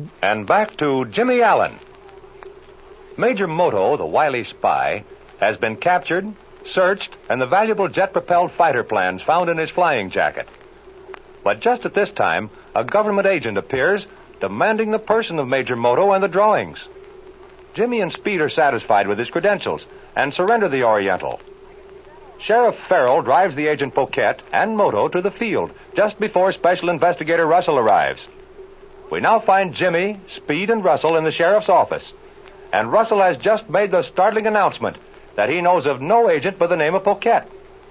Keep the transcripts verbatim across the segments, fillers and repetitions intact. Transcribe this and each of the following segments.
And back to Jimmy Allen. Major Moto, the wily spy, has been captured, searched, and the valuable jet-propelled fighter plans found in his flying jacket. But just at this time, a government agent appears, demanding the person of Major Moto and the drawings. Jimmy and Speed are satisfied with his credentials and surrender the Oriental. Sheriff Farrell drives the agent Poquette and Moto to the field just before Special Investigator Russell arrives. We now find Jimmy, Speed, and Russell in the sheriff's office. And Russell has just made the startling announcement that he knows of no agent by the name of Poquette.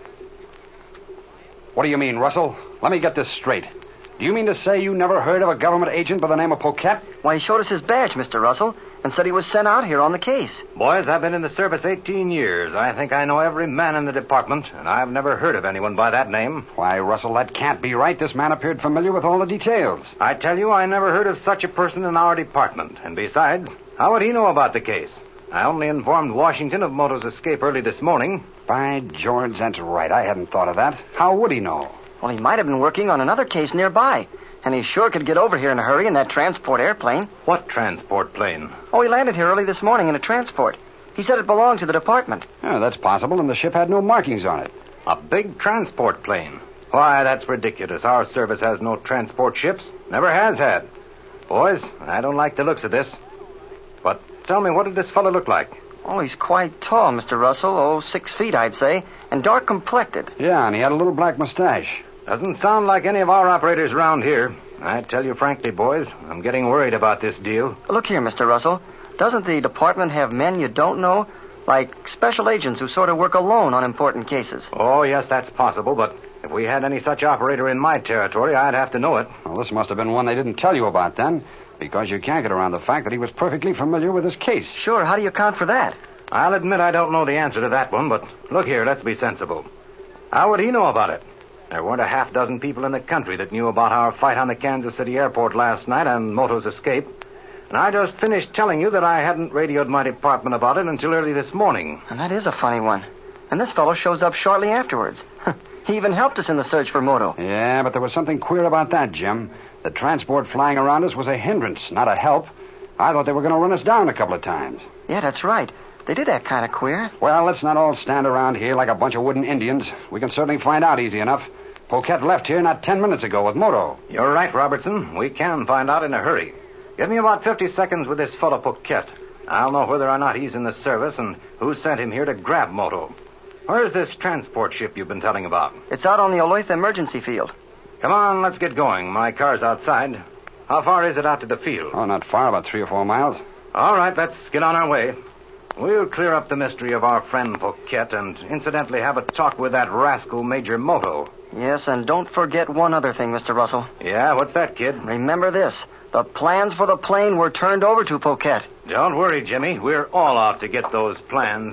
What do you mean, Russell? Let me get this straight. Do you mean to say you never heard of a government agent by the name of Poquette? Why, he showed us his badge, Mister Russell, and said he was sent out here on the case. Boys, I've been in the service eighteen years. I think I know every man in the department, and I've never heard of anyone by that name. Why, Russell, that can't be right. This man appeared familiar with all the details. I tell you, I never heard of such a person in our department. And besides, how would he know about the case? I only informed Washington of Moto's escape early this morning. By George, that's right. I hadn't thought of that. How would he know? Well, he might have been working on another case nearby. And he sure could get over here in a hurry in that transport airplane. What transport plane? Oh, he landed here early this morning in a transport. He said it belonged to the department. Yeah, that's possible, and the ship had no markings on it. A big transport plane? Why, that's ridiculous. Our service has no transport ships. Never has had. Boys, I don't like the looks of this. But tell me, what did this fellow look like? Oh, he's quite tall, Mister Russell. Oh, six feet, I'd say. And dark complected. Yeah, and he had a little black mustache. Doesn't sound like any of our operators around here. I tell you frankly, boys, I'm getting worried about this deal. Look here, Mister Russell. Doesn't the department have men you don't know? Like special agents who sort of work alone on important cases? Oh, yes, that's possible, but if we had any such operator in my territory, I'd have to know it. Well, this must have been one they didn't tell you about then, because you can't get around the fact that he was perfectly familiar with this case. Sure, how do you account for that? I'll admit I don't know the answer to that one, but look here, let's be sensible. How would he know about it? There weren't a half dozen people in the country that knew about our fight on the Kansas City airport last night and Moto's escape. And I just finished telling you that I hadn't radioed my department about it until early this morning. And that is a funny one. And this fellow shows up shortly afterwards. He even helped us in the search for Moto. Yeah, but there was something queer about that, Jim. The transport flying around us was a hindrance, not a help. I thought they were going to run us down a couple of times. Yeah, that's right. They did act kind of queer. Well, let's not all stand around here like a bunch of wooden Indians. We can certainly find out easy enough. Poquette left here not ten minutes ago with Moto. You're right, Robertson. We can find out in a hurry. Give me about fifty seconds with this fellow Poquette. I'll know whether or not he's in the service and who sent him here to grab Moto. Where's this transport ship you've been telling about? It's out on the Olathe emergency field. Come on, let's get going. My car's outside. How far is it out to the field? Oh, not far, about three or four miles. All right, let's get on our way. We'll clear up the mystery of our friend Poquette and incidentally have a talk with that rascal Major Moto. Yes, and don't forget one other thing, Mister Russell. Yeah, what's that, kid? Remember this. The plans for the plane were turned over to Poquette. Don't worry, Jimmy. We're all out to get those plans.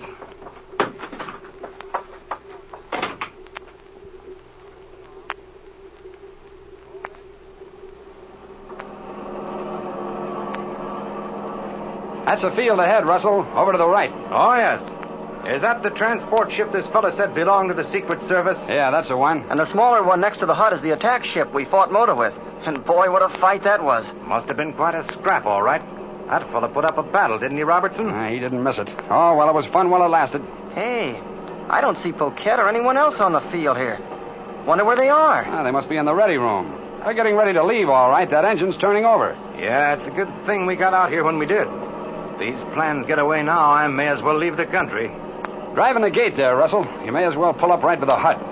That's the field ahead, Russell. Over to the right. Oh, yes. Is that the transport ship this fellow said belonged to the Secret Service? Yeah, that's the one. And the smaller one next to the hut is the attack ship we fought Moto with. And boy, what a fight that was. Must have been quite a scrap, all right. That fellow put up a battle, didn't he, Robertson? Uh, he didn't miss it. Oh, well, it was fun while it lasted. Hey, I don't see Poquette or anyone else on the field here. Wonder where they are. Ah, they must be in the ready room. They're getting ready to leave, all right. That engine's turning over. Yeah, it's a good thing we got out here when we did. If these plans get away now, I may as well leave the country. Driving the gate there, Russell. You may as well pull up right by the hut.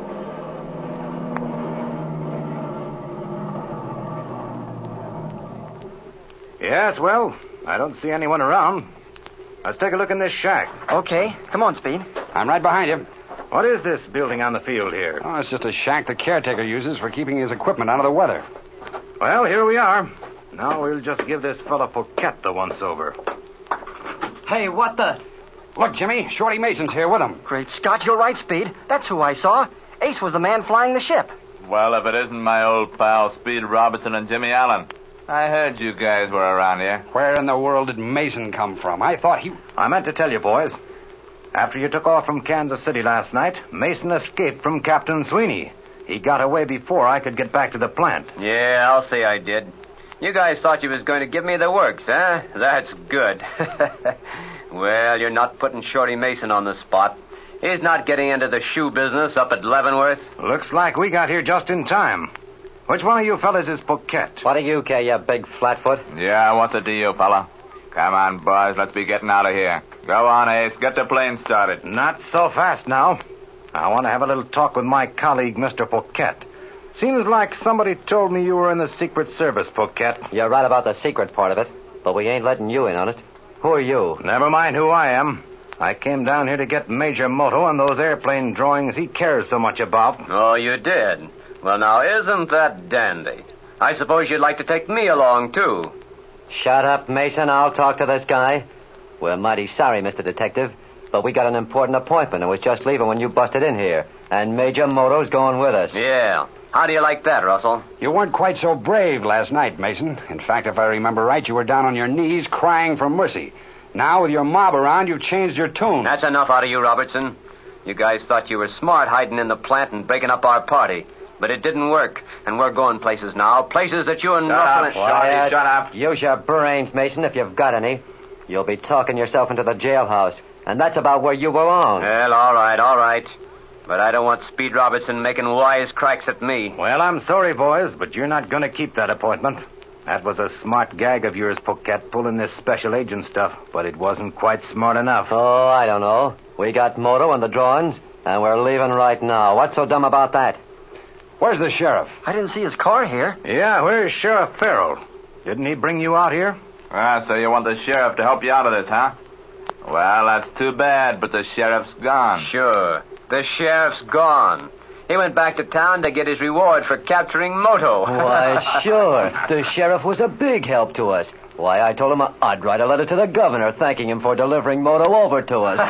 Yes, well, I don't see anyone around. Let's take a look in this shack. Okay, come on, Speed. I'm right behind you. What is this building on the field here? Oh, it's just a shack the caretaker uses for keeping his equipment out of the weather. Well, here we are. Now we'll just give this fellow Poquette the once-over. Hey, what the... Look, Jimmy, Shorty Mason's here with him. Great Scott, you're right, Speed. That's who I saw. Ace was the man flying the ship. Well, if it isn't my old pal, Speed Robertson and Jimmy Allen. I heard you guys were around here. Where in the world did Mason come from? I thought he... I meant to tell you, boys. After you took off from Kansas City last night, Mason escaped from Captain Sweeney. He got away before I could get back to the plant. Yeah, I'll say I did. You guys thought you was going to give me the works, huh? That's good. Well, you're not putting Shorty Mason on the spot. He's not getting into the shoe business up at Leavenworth. Looks like we got here just in time. Which one of you fellas is Poquette? What do you care, you big flatfoot? Yeah, what's it to you, fella? Come on, boys, let's be getting out of here. Go on, Ace, get the plane started. Not so fast now. I want to have a little talk with my colleague, Mister Poquette. Seems like somebody told me you were in the Secret Service, Poquette. You're right about the secret part of it, but we ain't letting you in on it. Who are you? Never mind who I am. I came down here to get Major Moto on those airplane drawings he cares so much about. Oh, you did? Well, now, isn't that dandy? I suppose you'd like to take me along, too. Shut up, Mason. I'll talk to this guy. We're mighty sorry, Mister Detective, but we got an important appointment and was just leaving when you busted in here. And Major Moto's going with us. Yeah. How do you like that, Russell? You weren't quite so brave last night, Mason. In fact, if I remember right, you were down on your knees crying for mercy. Now, with your mob around, you've changed your tune. That's enough out of you, Robertson. You guys thought you were smart hiding in the plant and breaking up our party. But it didn't work, and we're going places now. Places that you and Shut Russell... up, Shorty, shut up. Use your brains, Mason, if you've got any. You'll be talking yourself into the jailhouse, and that's about where you belong. Well, all right, all right. But I don't want Speed Robertson making wise cracks at me. Well, I'm sorry, boys, but you're not going to keep that appointment. That was a smart gag of yours, Poquette, pulling this special agent stuff, but it wasn't quite smart enough. Oh, I don't know. We got Moto and the drawings, and we're leaving right now. What's so dumb about that? Where's the sheriff? I didn't see his car here. Yeah, where's Sheriff Farrell? Didn't he bring you out here? Ah, so you want the sheriff to help you out of this, huh? Well, that's too bad, but the sheriff's gone. Sure. The sheriff's gone. He went back to town to get his reward for capturing Moto. Why, sure. The sheriff was a big help to us. Why, I told him I'd write a letter to the governor thanking him for delivering Moto over to us.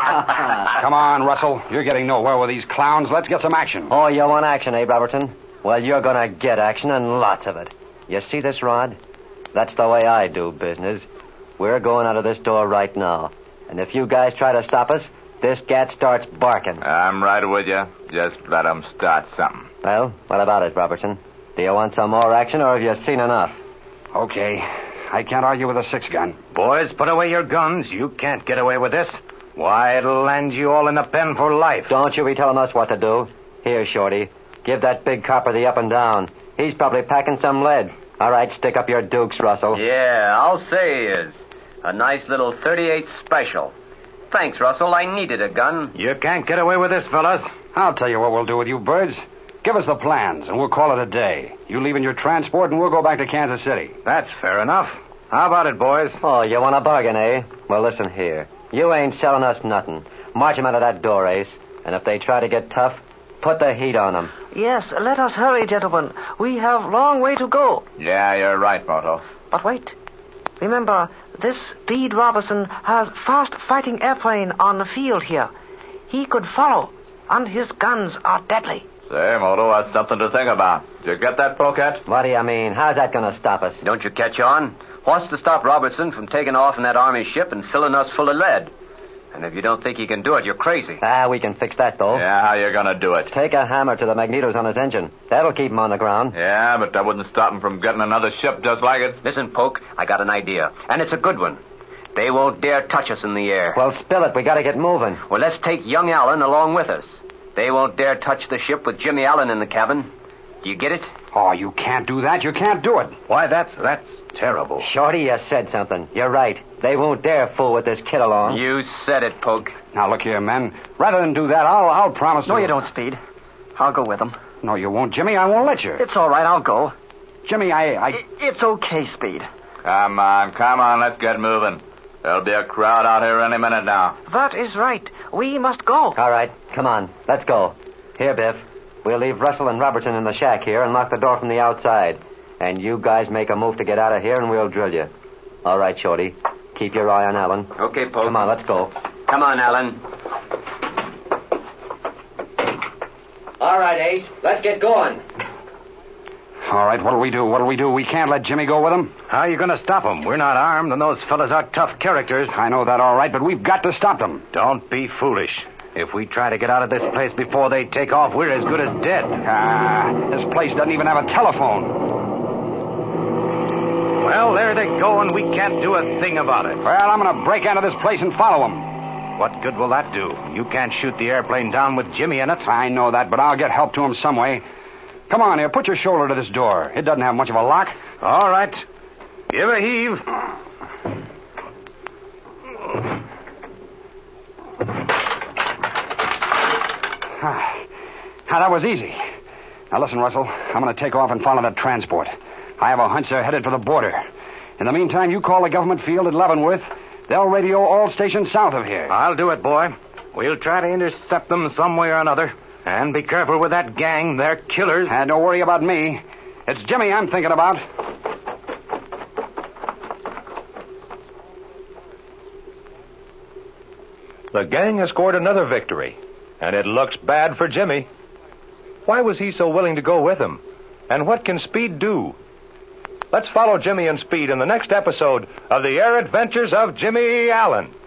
Come on, Russell. You're getting nowhere with these clowns. Let's get some action. Oh, you want action, eh, Robertson? Well, you're going to get action and lots of it. You see this rod? That's the way I do business. We're going out of this door right now. And if you guys try to stop us, this gat starts barking. I'm right with you. Just let him start something. Well, what about it, Robertson? Do you want some more action, or have you seen enough? Okay. I can't argue with a six-gun. Boys, put away your guns. You can't get away with this. Why, it'll land you all in the pen for life. Don't you be telling us what to do. Here, Shorty. Give that big copper the up and down. He's probably packing some lead. All right, stick up your dukes, Russell. Yeah, I'll say he is. A nice little thirty-eight special. Thanks, Russell. I needed a gun. You can't get away with this, fellas. I'll tell you what we'll do with you birds. Give us the plans, and we'll call it a day. You leave in your transport, and we'll go back to Kansas City. That's fair enough. How about it, boys? Oh, you want a bargain, eh? Well, listen here. You ain't selling us nothing. March 'em out of that door, Ace. And if they try to get tough, put the heat on them. Yes, let us hurry, gentlemen. We have long way to go. Yeah, you're right, Moto. But wait. Remember, this Speed Robertson has fast-fighting airplane on the field here. He could follow, and his guns are deadly. Say, Moto, that's something to think about. Did you get that, Poquette? What do you mean? How's that going to stop us? Don't you catch on? What's to stop Robertson from taking off in that Army ship and filling us full of lead? And if you don't think he can do it, you're crazy. Ah, we can fix that, though. Yeah, how you gonna do it? Take a hammer to the magnetos on his engine. That'll keep him on the ground. Yeah, but that wouldn't stop him from getting another ship just like it. Listen, Poke, I got an idea. And it's a good one. They won't dare touch us in the air. Well, spill it. We gotta get moving. Well, let's take young Allen along with us. They won't dare touch the ship with Jimmy Allen in the cabin. Do you get it? Oh, you can't do that. You can't do it. Why, that's that's terrible. Shorty, you said something. You're right. They won't dare fool with this kid along. You said it, Poke. Now, look here, men. Rather than do that, I'll, I'll promise to... No, you don't, Speed. I'll go with them. No, you won't, Jimmy. I won't let you. It's all right. I'll go. Jimmy, I... I... It's okay, Speed. Come on, come on. Let's get moving. There'll be a crowd out here any minute now. That is right. We must go. All right. Come on. Let's go. Here, Biff. We'll leave Russell and Robertson in the shack here and lock the door from the outside. And you guys make a move to get out of here, and we'll drill you. All right, Shorty. Keep your eye on Allen. Okay, Poke. Come on, let's go. Come on, Allen. All right, Ace. Let's get going. All right, what'll we do? What'll we do? We can't let Jimmy go with him. How are you going to stop them? We're not armed, and those fellas are tough characters. I know that all right, but we've got to stop them. Don't be foolish. If we try to get out of this place before they take off, we're as good as dead. Ah, this place doesn't even have a telephone. Well, there they go, and we can't do a thing about it. Well, I'm going to break into this place and follow them. What good will that do? You can't shoot the airplane down with Jimmy in it. I know that, but I'll get help to him some way. Come on here, put your shoulder to this door. It doesn't have much of a lock. All right. Give a heave. Now, that was easy. Now, listen, Russell. I'm going to take off and follow that transport. I have a hunch they're headed for the border. In the meantime, you call the government field at Leavenworth. They'll radio all stations south of here. I'll do it, boy. We'll try to intercept them some way or another. And be careful with that gang. They're killers. And don't worry about me. It's Jimmy I'm thinking about. The gang has scored another victory, and it looks bad for Jimmy. Why was he so willing to go with him? And what can Speed do? Let's follow Jimmy and Speed in the next episode of The Air Adventures of Jimmy Allen.